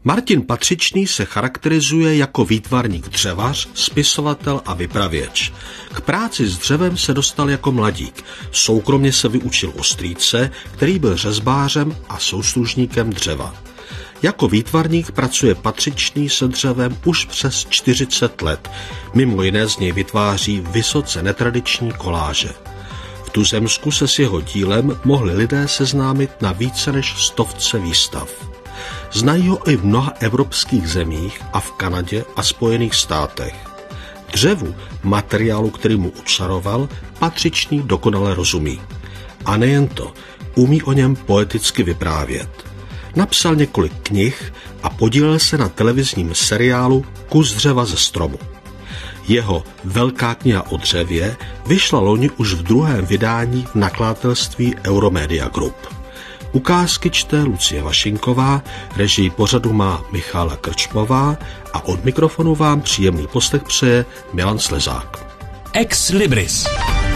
Martin Patřičný se charakterizuje jako výtvarník dřevař, spisovatel a vypravěč. K práci s dřevem se dostal jako mladík. Soukromě se vyučil u strýce, který byl řezbářem a souslužníkem dřeva. Jako výtvarník pracuje Patřičný se dřevem už přes 40 let. Mimo jiné z něj vytváří vysoce netradiční koláže. V tuzemsku se s jeho dílem mohli lidé seznámit na více než 100 výstav. Znají ho i v mnoha evropských zemích a v Kanadě a Spojených státech. Dřevu, materiálu, který mu učaroval, Patřičný dokonale rozumí. A nejen to, umí o něm poeticky vyprávět. Napsal několik knih a podílel se na televizním seriálu Kus dřeva ze stromu. Jeho Velká kniha o dřevě vyšla loni už v 2. vydání v nakladatelství Euromedia Group. Ukázky čte Lucie Vašinková, režii pořadu má Michála Krčmová a od mikrofonu vám příjemný poslech přeje Milan Slezák. Ex Libris.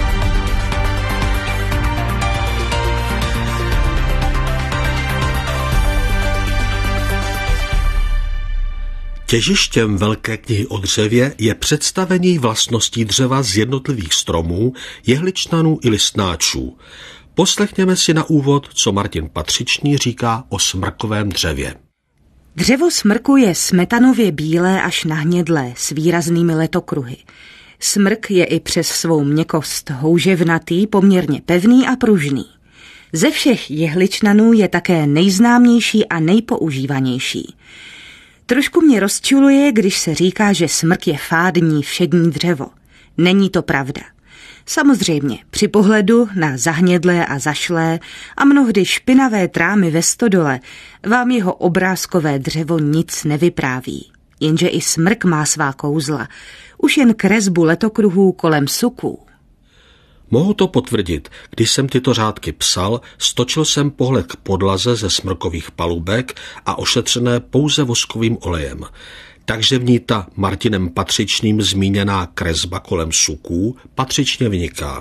Těžištěm Velké knihy o dřevě je představení vlastností dřeva z jednotlivých stromů, jehličnanů i listnáčů. Poslechněme si na úvod, co Martin Patřičný říká o smrkovém dřevě. Dřevo smrku je smetanově bílé až nahnědlé s výraznými letokruhy. Smrk je i přes svou měkkost houževnatý, poměrně pevný a pružný. Ze všech jehličnanů je také nejznámější a nejpoužívanější. Trošku mě rozčuluje, když se říká, že smrk je fádní všední dřevo. Není to pravda. Samozřejmě, při pohledu na zahnědlé a zašlé a mnohdy špinavé trámy ve stodole vám jeho obrázkové dřevo nic nevypráví. Jenže i smrk má svá kouzla. Už jen kresbu letokruhů kolem suků. Mohu to potvrdit. Když jsem tyto řádky psal, stočil jsem pohled k podlaze ze smrkových palubek a ošetřené pouze voskovým olejem. Takže v ní ta Martinem Patřičným zmíněná kresba kolem suků patřičně vyniká.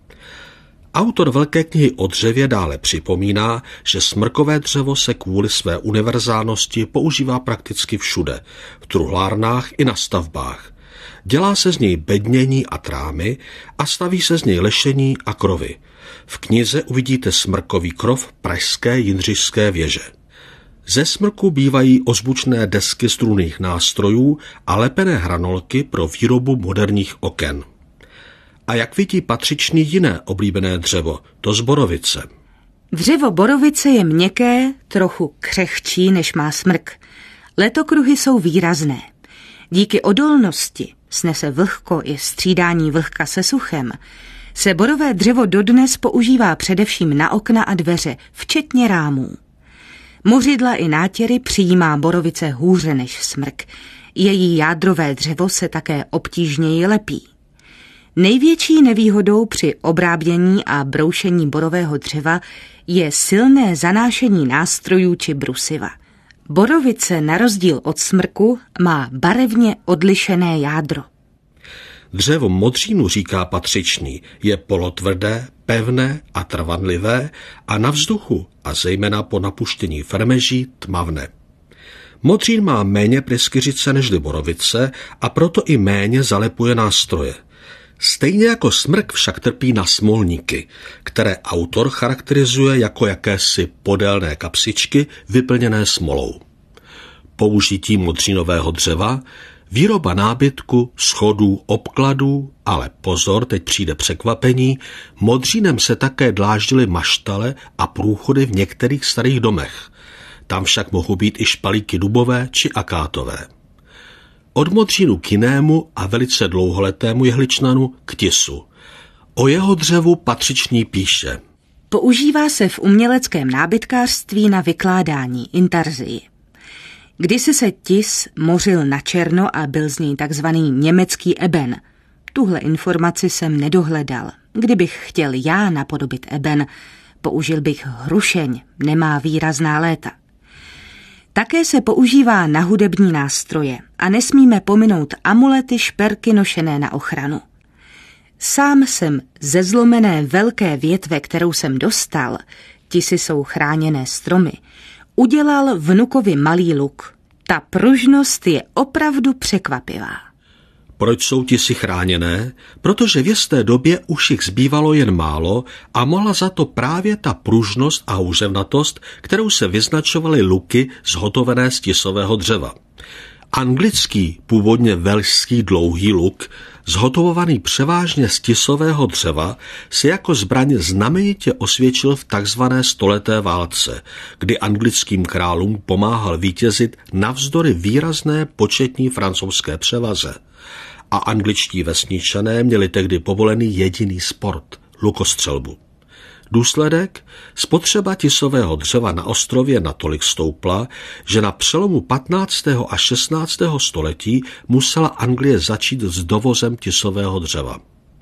Autor Velké knihy o dřevě dále připomíná, že smrkové dřevo se kvůli své univerzálnosti používá prakticky všude, v truhlárnách i na stavbách. Dělá se z něj bednění a trámy a staví se z něj lešení a krovy. V knize uvidíte smrkový krov pražské Jindřišské věže. Ze smrku bývají ozvučné desky strunných nástrojů a lepené hranolky pro výrobu moderních oken. A jak vidí Patřičný jiné oblíbené dřevo, to z borovice. Dřevo borovice je měkké, trochu křehčí, než má smrk. Letokruhy jsou výrazné. Díky odolnosti, snese vlhko i střídání vlhka se suchem, se borové dřevo dodnes používá především na okna a dveře, včetně rámů. Mořidla i nátěry přijímá borovice hůře než smrk. Její jádrové dřevo se také obtížněji lepí. Největší nevýhodou při obrábění a broušení borového dřeva je silné zanášení nástrojů či brusiva. Borovice na rozdíl od smrku má barevně odlišené jádro. Dřevo modřínu, říká Patřičný, je polotvrdé, pevné a trvanlivé a na vzduchu a zejména po napuštění fermeží tmavné. Modřín má méně pryskyřice nežli borovice a proto i méně zalepuje nástroje. Stejně jako smrk však trpí na smolníky, které autor charakterizuje jako jakési podélné kapsičky vyplněné smolou. Použití modřínového dřeva, výroba nábytku, schodů, obkladů, ale pozor, teď přijde překvapení, modřínem se také dláždily maštale a průchody v některých starých domech. Tam však mohou být i špalíky dubové či akátové. Od modřínu k jinému a velice dlouholetému jehličnanu k tisu. O jeho dřevu Patřičný píše. Používá se v uměleckém nábytkářství na vykládání, intarzii. Kdysi se tis mořil na černo a byl z něj takzvaný německý eben. Tuhle informaci jsem nedohledal. Kdybych chtěl já napodobit eben, použil bych hrušeň, nemá výrazná léta. Také se používá na hudební nástroje a nesmíme pominout amulety, šperky nošené na ochranu. Sám jsem ze zlomené velké větve, kterou jsem dostal, tisy jsou chráněné stromy, udělal vnukovi malý luk. Ta pružnost je opravdu překvapivá. Proč jsou tisy chráněné? Protože v jisté době už jich zbývalo jen málo a mohla za to právě ta pružnost a houževnatost, kterou se vyznačovaly luky zhotovené z tisového dřeva. Anglický, původně velšský dlouhý luk, zhotovovaný převážně z tisového dřeva, se jako zbraň znamenitě osvědčil v takzvané stoleté válce, kdy anglickým králům pomáhal vítězit navzdory výrazné početní francouzské převaze. A angličtí vesničané měli tehdy povolený jediný sport – lukostřelbu. Důsledek? Spotřeba tisového dřeva na ostrově natolik stoupla, že na přelomu 15. a 16. století musela Anglie začít s dovozem tisového dřeva.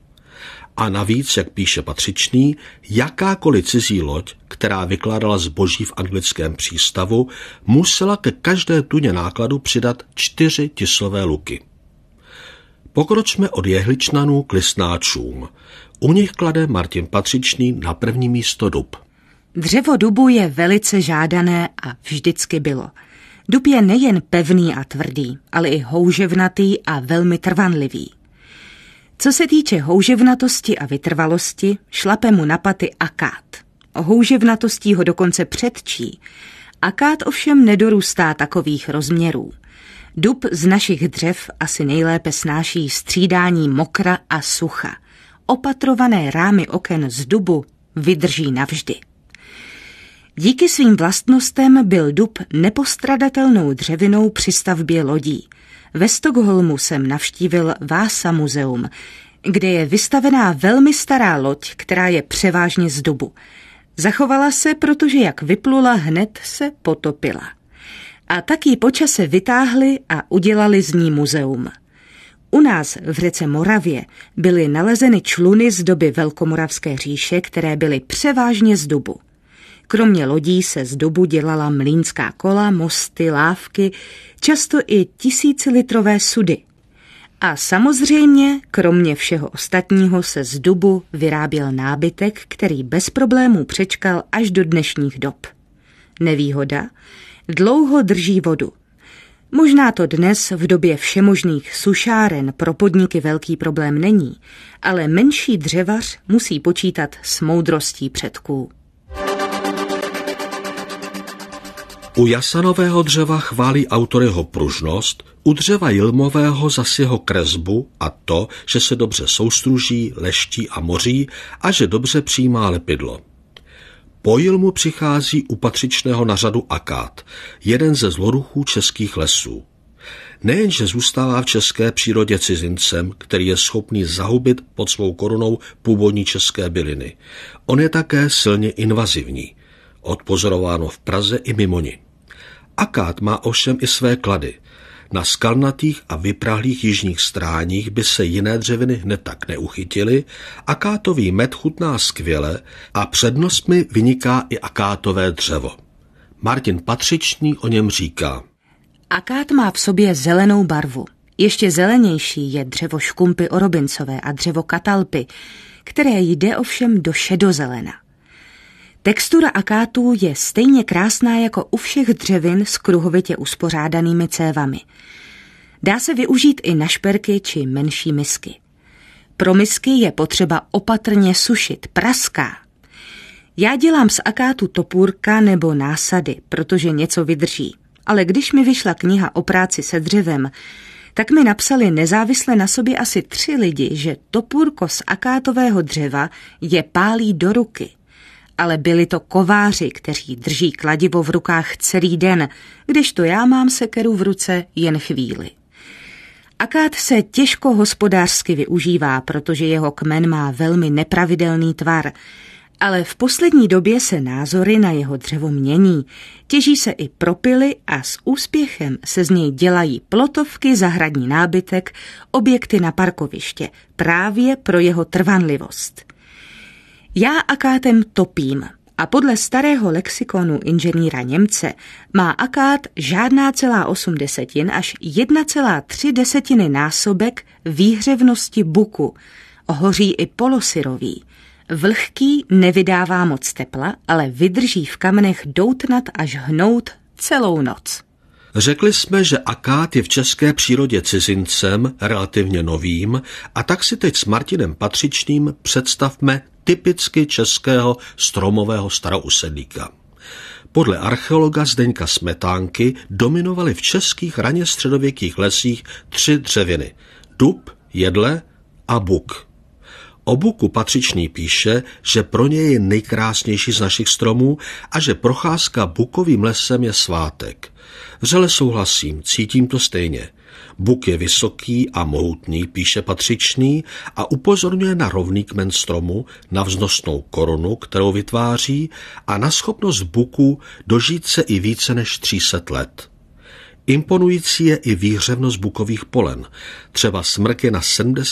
A navíc, jak píše Patřičný, jakákoliv cizí loď, která vykládala zboží v anglickém přístavu, musela ke každé tuně nákladu přidat 4 tisové luky. Pokročme od jehličnanů k listnáčům. U nich klade Martin Patřičný na první místo dub. Dřevo dubu je velice žádané a vždycky bylo. Dub je nejen pevný a tvrdý, ale i houževnatý a velmi trvanlivý. Co se týče houževnatosti a vytrvalosti, šlape mu na paty akát. Houževnatostí ho dokonce předčí. Akát ovšem nedorůstá takových rozměrů. Dub z našich dřev asi nejlépe snáší střídání mokra a sucha. Opatrované rámy oken z dubu vydrží navždy. Díky svým vlastnostem byl dub nepostradatelnou dřevinou při stavbě lodí. Ve Stockholmu jsem navštívil Vasa muzeum, kde je vystavená velmi stará loď, která je převážně z dubu. Zachovala se, protože jak vyplula, hned se potopila. A tak ji po čase vytáhli a udělali z ní muzeum. U nás v řece Moravě byly nalezeny čluny z doby Velkomoravské říše, které byly převážně z dubu. Kromě lodí se z dubu dělala mlýnská kola, mosty, lávky, často i 1000litrové sudy. A samozřejmě, kromě všeho ostatního, se z dubu vyráběl nábytek, který bez problémů přečkal až do dnešních dob. Nevýhoda? Dlouho drží vodu. Možná to dnes v době všemožných sušáren pro podniky velký problém není, ale menší dřevař musí počítat s moudrostí předků. U jasanového dřeva chválí autor jeho pružnost, u dřeva jilmového zas jeho kresbu a to, že se dobře soustruží, leští a moří a že dobře přijímá lepidlo. Po jilmu přichází u Patřičného na řadu akát, jeden ze zloduchů českých lesů. Nejenže zůstává v české přírodě cizincem, který je schopný zahubit pod svou korunou původní české byliny. On je také silně invazivní. Odpozorováno v Praze i mimo ni. Akát má ovšem i své klady. Na skalnatých a vyprahlých jižních stráních by se jiné dřeviny hned tak neuchytily, akátový med chutná skvěle a přednostmi vyniká i akátové dřevo. Martin Patřičný o něm říká. Akát má v sobě zelenou barvu. Ještě zelenější je dřevo škumpy orobincové a dřevo katalpy, které jde ovšem do šedozelena. Textura akátů je stejně krásná jako u všech dřevin s kruhovitě uspořádanými cévami. Dá se využít i na šperky či menší misky. Pro misky je potřeba opatrně sušit, praská. Já dělám z akátu topůrka nebo násady, protože něco vydrží. Ale když mi vyšla kniha o práci se dřevem, tak mi napsali nezávisle na sobě asi 3 lidi, že topůrko z akátového dřeva je pálí do ruky. Ale byli to kováři, kteří drží kladivo v rukách celý den, kdežto já mám sekeru v ruce jen chvíli. Akát se těžko hospodářsky využívá, protože jeho kmen má velmi nepravidelný tvar, ale v poslední době se názory na jeho dřevo mění. Těží se i propily a s úspěchem se z něj dělají plotovky, zahradní nábytek, objekty na parkoviště, právě pro jeho trvanlivost. Já akátem topím a podle starého lexikonu inženýra Němce má akát žádná celá 8 desetin až 1,3 násobek výhřevnosti buku. Hoří i polosyrový. Vlhký nevydává moc tepla, ale vydrží v kamenech doutnat až hnout celou noc. Řekli jsme, že akát je v české přírodě cizincem, relativně novým, a tak si teď s Martinem Patřičným představme typicky českého stromového starousedlíka. Podle archeologa Zdeňka Smetánky dominovaly v českých raně středověkých lesích 3 dřeviny – dub, jedle a buk. O buku Patřičný píše, že pro něj je nejkrásnější z našich stromů a že procházka bukovým lesem je svátek. Vřele souhlasím, cítím to stejně. Buk je vysoký a mohutný, píše Patřičný, a upozorňuje na rovný kmen stromu, na vznosnou korunu, kterou vytváří, a na schopnost buku dožít se i více než 300 let. Imponující je i výhřevnost bukových polen. Třeba smrk je na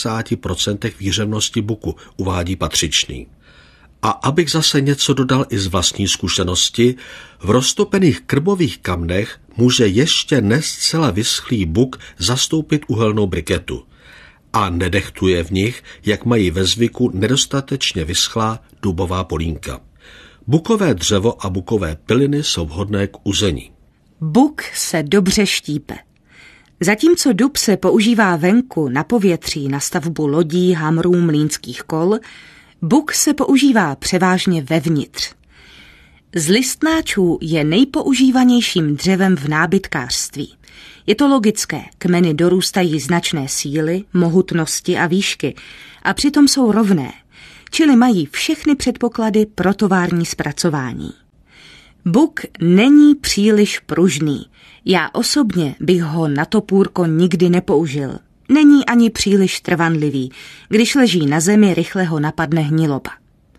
70% výhřevnosti buku, uvádí Patřičný. A abych zase něco dodal i z vlastní zkušenosti, v roztopených krbových kamnech může ještě ne zcela vyschlý buk zastoupit uhelnou briketu. A nedechtuje v nich, jak mají ve zvyku nedostatečně vyschlá dubová polínka. Bukové dřevo a bukové piliny jsou vhodné k uzení. Buk se dobře štípe. Zatímco dub se používá venku na povětří, na stavbu lodí, hamrů, mlýnských kol, buk se používá převážně vevnitř. Z listnáčů je nejpoužívanějším dřevem v nábytkářství. Je to logické, kmeny dorůstají značné síly, mohutnosti a výšky a přitom jsou rovné, čili mají všechny předpoklady pro tovární zpracování. Buk není příliš pružný. Já osobně bych ho na topůrko nikdy nepoužil. Není ani příliš trvanlivý. Když leží na zemi, rychle ho napadne hniloba.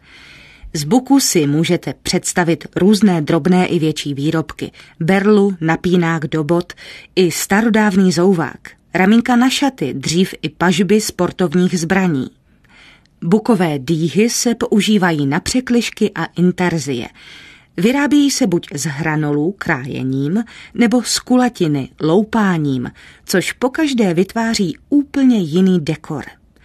Z buku si můžete představit různé drobné i větší výrobky. Berlu, napínák do bot i starodávný zouvák. Ramínka na šaty, dřív i pažby sportovních zbraní. Bukové dýhy se používají na překližky a intarzie. Vyrábějí se buď z hranolů krájením, nebo z kulatiny loupáním, což pokaždé vytváří úplně jiný dekor.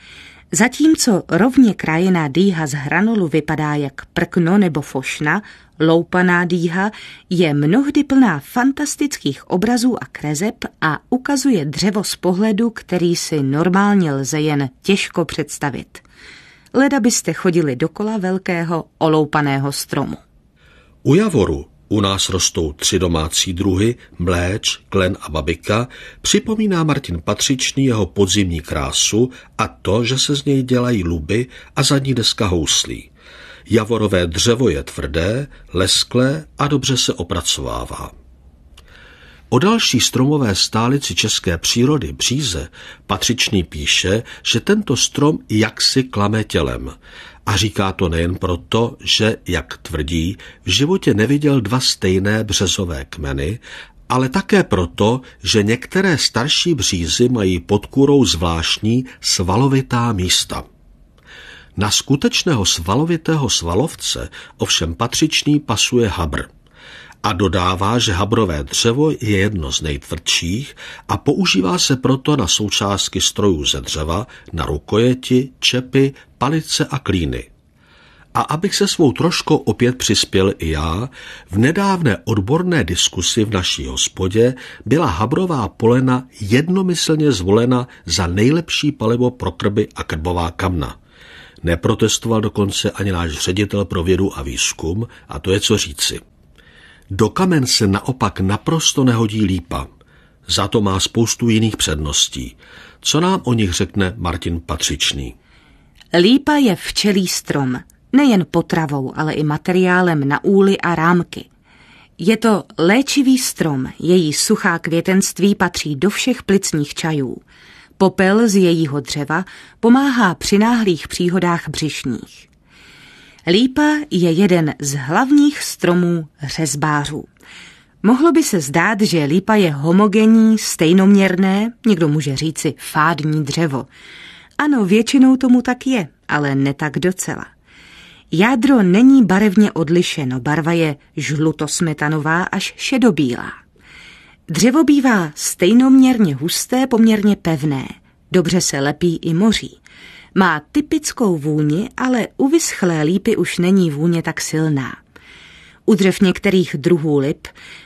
Zatímco rovně krájená dýha z hranolu vypadá jak prkno nebo fošna, loupaná dýha je mnohdy plná fantastických obrazů a kreseb a ukazuje dřevo z pohledu, který si normálně lze jen těžko představit. Leda byste chodili dokola velkého oloupaného stromu. U javoru u nás rostou 3 domácí druhy, mléč, klen a babika, připomíná Martin Patřičný jeho podzimní krásu a to, že se z něj dělají luby a zadní deska houslí. Javorové dřevo je tvrdé, lesklé a dobře se opracovává. O další stromové stálici české přírody bříze Patřičný píše, že tento strom jaksi klame tělem. A říká to nejen proto, že, jak tvrdí, v životě neviděl 2 stejné březové kmeny, ale také proto, že některé starší břízy mají pod kůrou zvláštní svalovitá místa. Na skutečného svalovitého svalovce ovšem Patřičný pasuje habr. A dodává, že habrové dřevo je jedno z nejtvrdších a používá se proto na součástky strojů ze dřeva, na rukojeti, čepy, palice a klíny. A abych se svou troškou opět přispěl i já, v nedávné odborné diskusi v naší hospodě byla habrová polena jednomyslně zvolena za nejlepší palivo pro krby a krbová kamna. Neprotestoval dokonce ani náš ředitel pro vědu a výzkum, a to je co říci. Do kamen se naopak naprosto nehodí lípa. Za to má spoustu jiných předností. Co nám o nich řekne Martin Patřičný? Lípa je včelí strom. Nejen potravou, ale i materiálem na úly a rámky. Je to léčivý strom, její suchá květenství patří do všech plicních čajů. Popel z jejího dřeva pomáhá při náhlých příhodách břišních. Lípa je jeden z hlavních stromů řezbářů. Mohlo by se zdát, že lípa je homogenní, stejnoměrné, někdo může říci fádní dřevo. Ano, většinou tomu tak je, ale ne tak docela. Jádro není barevně odlišeno, barva je žlutosmetanová až šedobílá. Dřevo bývá stejnoměrně husté, poměrně pevné, dobře se lepí i moří. Má typickou vůni, ale u vyschlé lípy už není vůně tak silná. U dřev některých druhů lip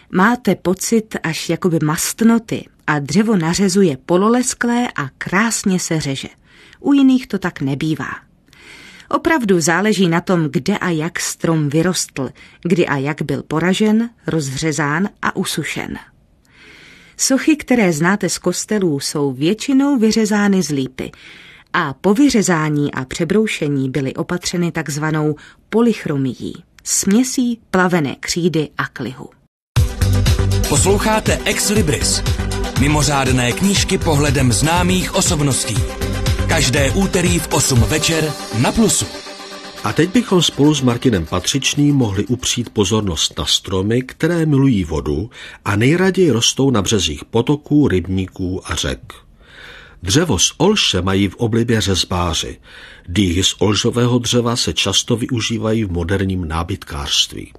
Máte pocit až jakoby mastnoty a dřevo nařezuje pololesklé a krásně se řeže. U jiných to tak nebývá. Opravdu záleží na tom, kde a jak strom vyrostl, kdy a jak byl poražen, rozřezán a usušen. Sochy, které znáte z kostelů, jsou většinou vyřezány z lípy a po vyřezání a přebroušení byly opatřeny takzvanou polychromií, směsí plavené křídy a klihu. Posloucháte Ex Libris, mimořádné knížky pohledem známých osobností. Každé úterý v 8 večer na Plusu. A teď bychom spolu s Martinem Patřičným mohli upřít pozornost na stromy, které milují vodu a nejraději rostou na březích potoků, rybníků a řek. Dřevo z olše mají v oblibě řezbáři. Dýhy z olžového dřeva se často využívají v moderním nábytkářství.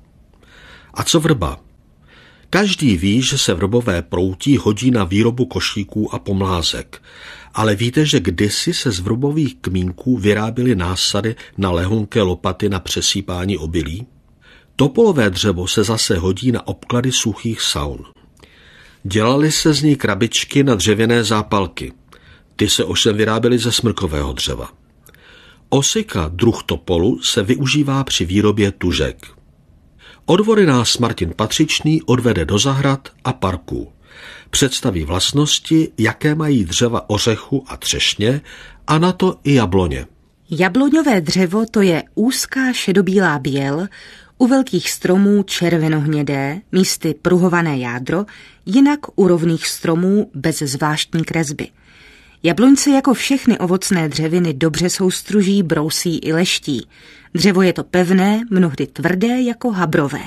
A co vrba? Každý ví, že se vrbové proutí hodí na výrobu košíků a pomlázek. Ale víte, že kdysi se z vrbových kmínků vyráběly násady na lehonké lopaty na přesýpání obilí? Topolové dřevo se zase hodí na obklady suchých saun. Dělaly se z ní krabičky na dřevěné zápalky. Ty se ovšem vyráběly ze smrkového dřeva. Osika, druh topolu, se využívá při výrobě tužek. Odvory nás Martin Patřičný odvede do zahrad a parků. Představí vlastnosti, jaké mají dřeva ořechu a třešně, a na to i jabloně. Jabloňové dřevo to je úzká šedobílá běl, u velkých stromů červenohnědé, místy pruhované jádro, jinak u rovných stromů bez zvláštní kresby. Jabloňce jako všechny ovocné dřeviny dobře soustruží, brousí i leští. Dřevo je to pevné, mnohdy tvrdé jako habrové.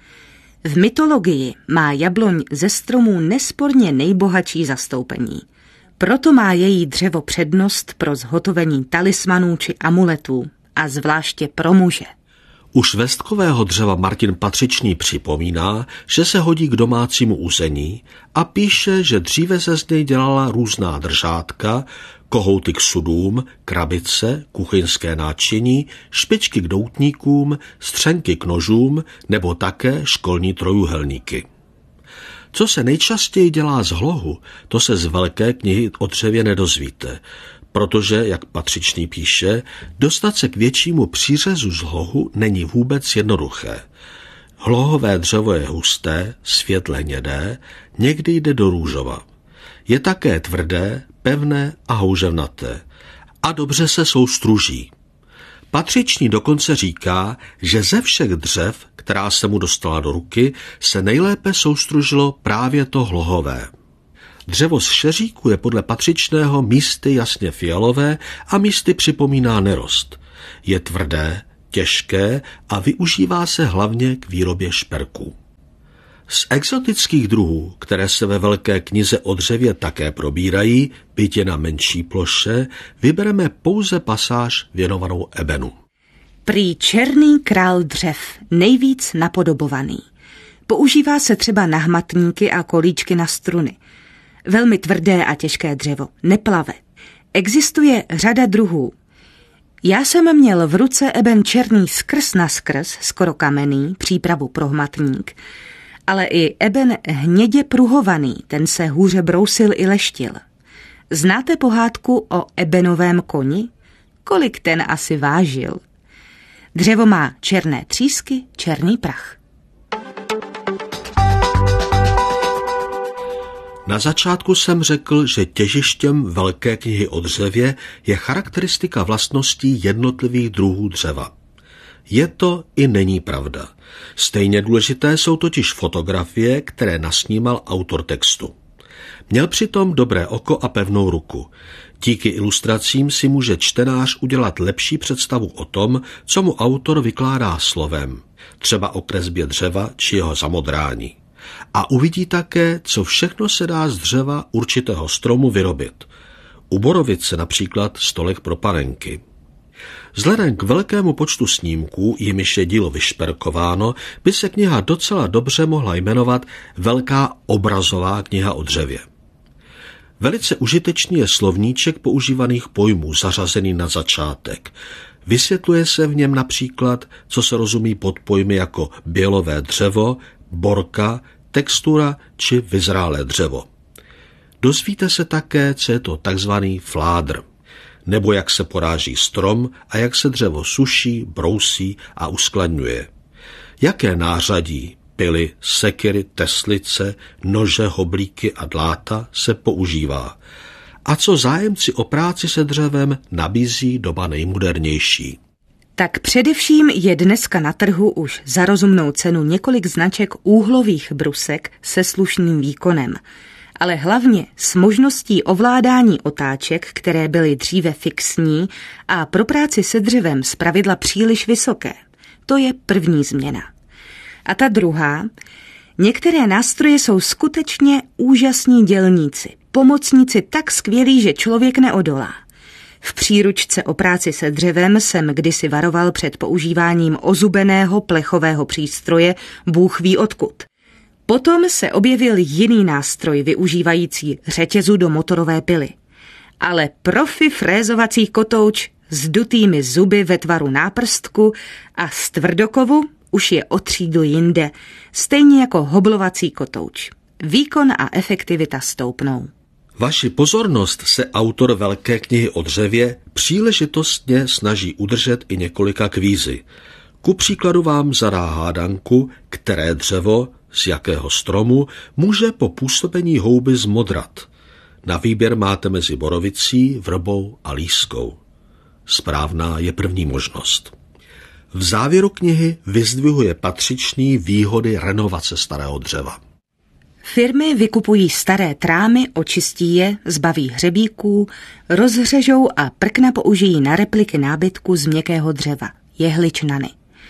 V mytologii má jabloň ze stromů nesporně nejbohatší zastoupení. Proto má její dřevo přednost pro zhotovení talismanů či amuletů, a zvláště pro muže. U švestkového dřeva Martin Patřičný připomíná, že se hodí k domácímu uzení a píše, že dříve se z něj dělala různá držátka, kohouty k sudům, krabice, kuchyňské náčiní, špičky k doutníkům, střenky k nožům nebo také školní trojúhelníky. Co se nejčastěji dělá z hlohu, to se z velké knihy o dřevě nedozvíte, protože, jak Patřičný píše, dostat se k většímu přířezu z hlohu není vůbec jednoduché. Hlohové dřevo je husté, světle hnědé, někdy jde do růžova. Je také tvrdé, pevné a houževnaté a dobře se soustruží. Patřičný dokonce říká, že ze všech dřev, která se mu dostala do ruky, se nejlépe soustružilo právě to hlohové. Dřevo z šeříku je podle Patřičného místy jasně fialové a místy připomíná nerost. Je tvrdé, těžké a využívá se hlavně k výrobě šperků. Z exotických druhů, které se ve velké knize o dřevě také probírají, byť je na menší ploše, vybereme pouze pasáž věnovanou ebenu. Prý černý král dřev, nejvíc napodobovaný. Používá se třeba na hmatníky a kolíčky na struny. Velmi tvrdé a těžké dřevo, neplave. Existuje řada druhů. Já jsem měl v ruce eben černý skrz na skrz, skoro kamenný, přípravu pro hmatník, ale i eben hnědě pruhovaný, ten se hůře brousil i leštil. Znáte pohádku o ebenovém koni? Kolik ten asi vážil? Dřevo má černé třísky, černý prach. Na začátku jsem řekl, že těžištěm velké knihy o dřevě je charakteristika vlastností jednotlivých druhů dřeva. Je to i není pravda. Stejně důležité jsou totiž fotografie, které nasnímal autor textu. Měl přitom dobré oko a pevnou ruku. Díky ilustracím si může čtenář udělat lepší představu o tom, co mu autor vykládá slovem, třeba o kresbě dřeva či jeho zamodrání. A uvidí také, co všechno se dá z dřeva určitého stromu vyrobit. U borovice například stolek pro panenky. Vzhledem k velkému počtu snímků, jimiž je dílo vyšperkováno, by se kniha docela dobře mohla jmenovat Velká obrazová kniha o dřevě. Velice užitečný je slovníček používaných pojmů zařazený na začátek. Vysvětluje se v něm například, co se rozumí pod pojmy jako bělové dřevo, borka, textura či vyzrálé dřevo. Dozvíte se také, co je to takzvaný fládr, nebo jak se poráží strom a jak se dřevo suší, brousí a uskladňuje. Jaké nářadí, pily, sekyry, teslice, nože, hoblíky a dláta se používá. A co zájemci o práci se dřevem nabízí doba nejmodernější. Tak především je dneska na trhu už za rozumnou cenu několik značek úhlových brusek se slušným výkonem, ale hlavně s možností ovládání otáček, které byly dříve fixní a pro práci se dřevem zpravidla příliš vysoké. To je první změna. A ta druhá, některé nástroje jsou skutečně úžasní dělníci, pomocníci tak skvělí, že člověk neodolá. V příručce o práci se dřevem jsem kdysi varoval před používáním ozubeného plechového přístroje bůh ví odkud. Potom se objevil jiný nástroj využívající řetězu do motorové pily. Ale profi frézovací kotouč s dutými zuby ve tvaru náprstku a z tvrdokovu už je o třídu jinde, stejně jako hoblovací kotouč. Výkon a efektivita stoupnou. Vaši pozornost se autor Velké knihy o dřevě příležitostně snaží udržet i několika kvízy. Ku příkladu vám zadá hádanku, které dřevo, z jakého stromu, může po působení houby zmodrat. Na výběr máte mezi borovicí, vrbou a lískou. Správná je první možnost. V závěru knihy vyzdvihuje patřičný výhody renovace starého dřeva. Firmy vykupují staré trámy, očistí je, zbaví hřebíků, rozřežou a prkna použijí na repliky nábytku z měkkého dřeva, jehličnany.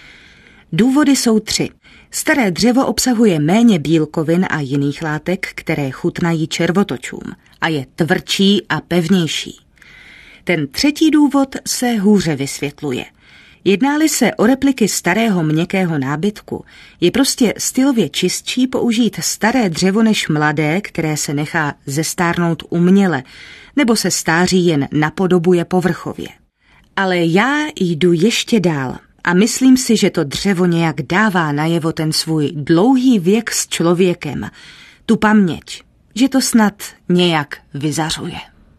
Důvody jsou 3. Staré dřevo obsahuje méně bílkovin a jiných látek, které chutnají červotočům a je tvrdší a pevnější. Ten 3. důvod se hůře vysvětluje. Jedná-li se o repliky starého měkkého nábytku, je prostě stylově čistší použít staré dřevo než mladé, které se nechá zestárnout uměle, nebo se stáří jen napodobuje povrchově. Ale já jdu ještě dál a myslím si, že to dřevo nějak dává najevo ten svůj dlouhý věk s člověkem, tu paměť, že to snad nějak vyzařuje.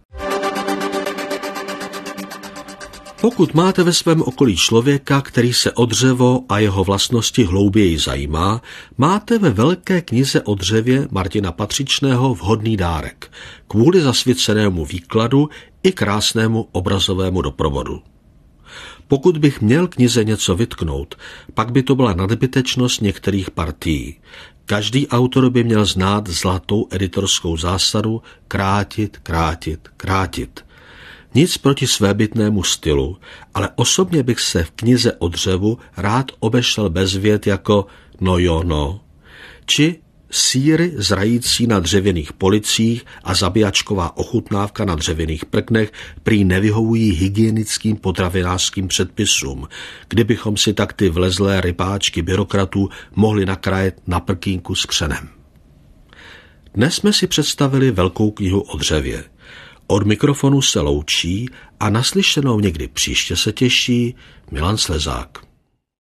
Pokud máte ve svém okolí člověka, který se o dřevo a jeho vlastnosti hlouběji zajímá, máte ve Velké knize o dřevě Martina Patřičného vhodný dárek, kvůli zasvěcenému výkladu i krásnému obrazovému doprovodu. Pokud bych měl knize něco vytknout, pak by to byla nadbytečnost některých partií. Každý autor by měl znát zlatou editorskou zásadu krátit, krátit, krátit. Nic proti svébytnému stylu, ale osobně bych se v knize o dřevu rád obešel bez vět jako no jo no, či sýry zrající na dřevěných policích a zabíjačková ochutnávka na dřevěných prknech prý nevyhovují hygienickým potravinářským předpisům, kdybychom si tak ty vlezlé rybáčky byrokratů mohli nakrájet na prkínku s křenem. Dnes jsme si představili Velkou knihu o dřevě. Od mikrofonu se loučí a naslyšenou někdy příště se těší Milan Slezák.